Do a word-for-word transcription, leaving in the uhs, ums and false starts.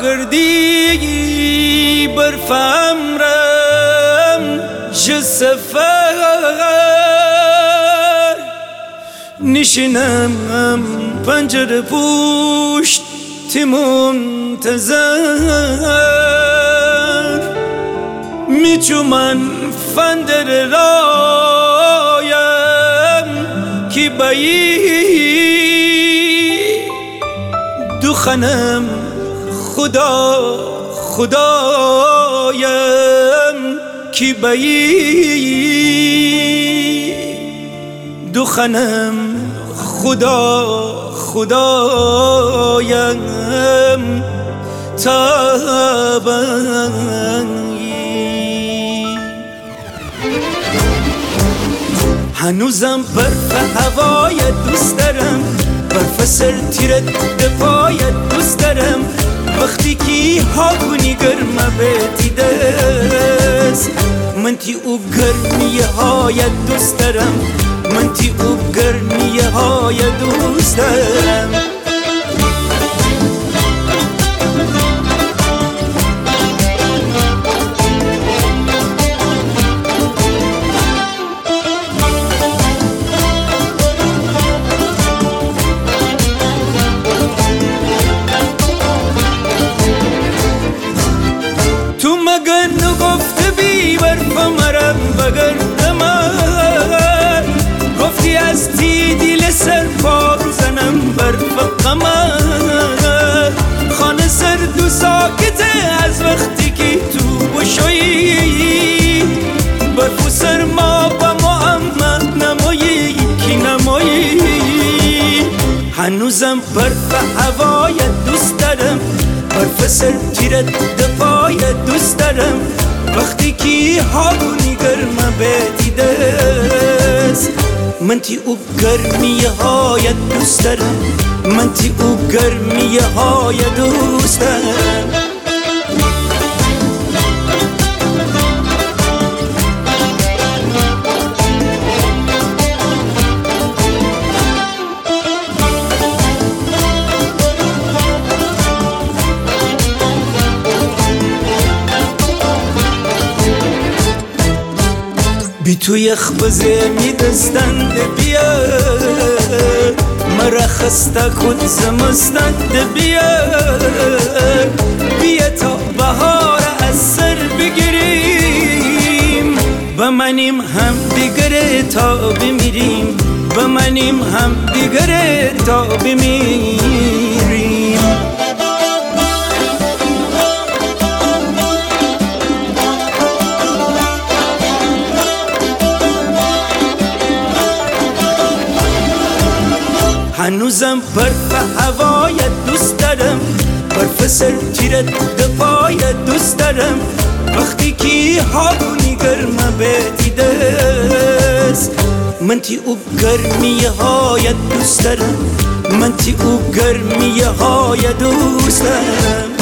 گردی برفم رم ج سفر نشینم پنجره پوشت تی منتظر میچومن فندر رایم کی بایی دخنم خدا خدایم کی بایی دخنم خدا خدایم تابنگی هنوزم برف هوای دوست دارم برف سر تیرت دفاعت دوست دارم وقتی کی ها کنی گرمه بیتی دست من تی او گرمی های دوست دارم من تی او گرمی های دوست دارم تو مگر نگفته بی برف مرم بگرد من گفتی از تی دیل سر پا رو زنم برف قمر خانه سرد و ساکته از وقتی که تو بشویی برف و سرما با محمد نمایی کی نمایی هنوزم برف هوای دوست دارم برف سر تیرت دفاع دوست دارم وقتی کی ها کنی گرمه بیتی دست من تی او گرمی های دوست دارم من تی او گرمی های دوست دارم بی تو یخ بزمی دستند بیا مرا خسته کن زمستند بیا بیا تا بهار از سر بگیریم بمانیم هم دیگره تا بمیریم بمانیم هم دیگره تا بمیریم هنوزم برف هوای دوست دارم برف سر تیرت دفاع دوست دارم وقتی کی ها کنی گرمه بیتی دست من تی او گرمی های دوست دارم من تی او گرمی های دوست دارم